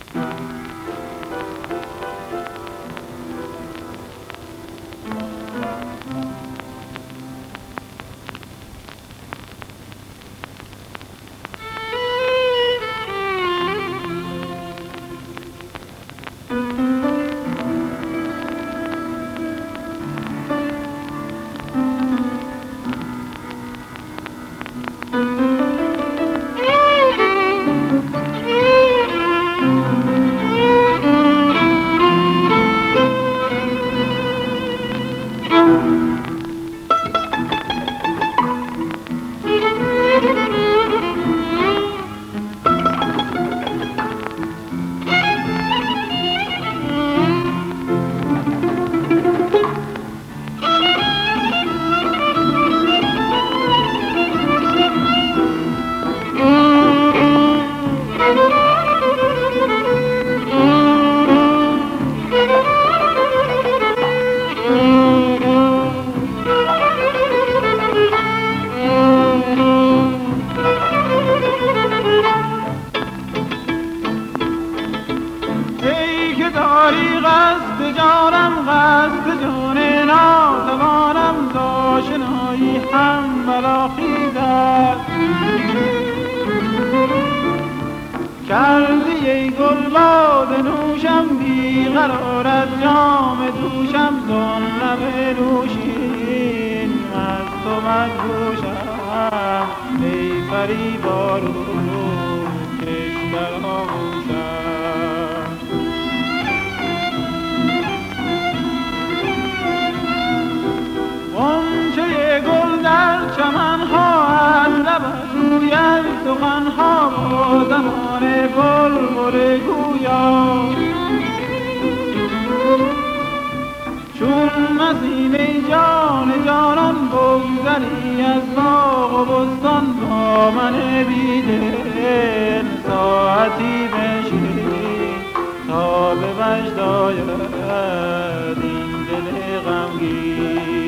کردی ای گل باد نوشم بیقرار از جام دوشم زن لب نوشین از تو مدهوشم ای فریبارو کشتر آغوشم غنچه گل در چمنها از لبت روید سخنها با زبان بلبل گویا چون مسیم ای جان جانان بگذری از باغ و بستان با من بیدل ساعتی بنشین تا به وجد آید این دل غمگین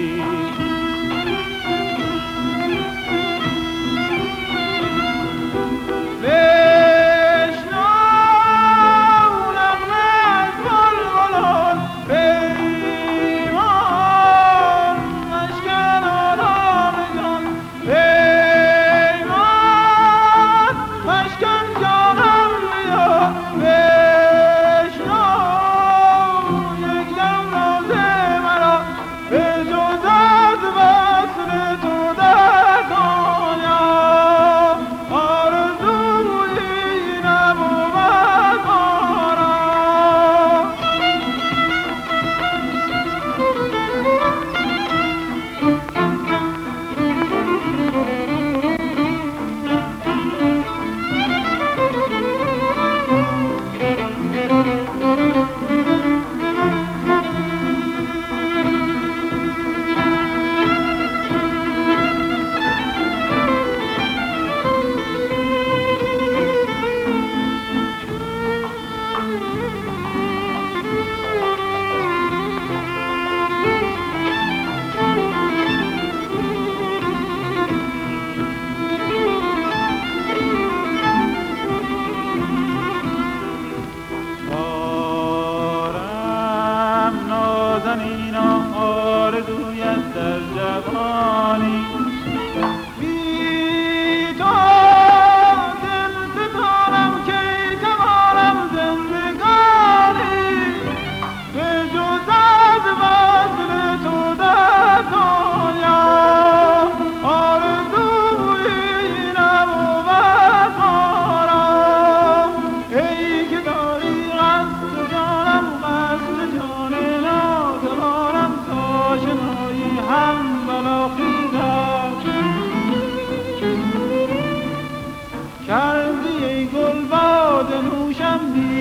کردی ای گل باد نوشم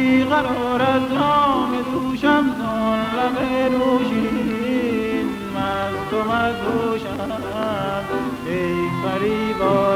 بیقرار از جام دوشم زن لب نوشین مست و مدهوشم ای فریبا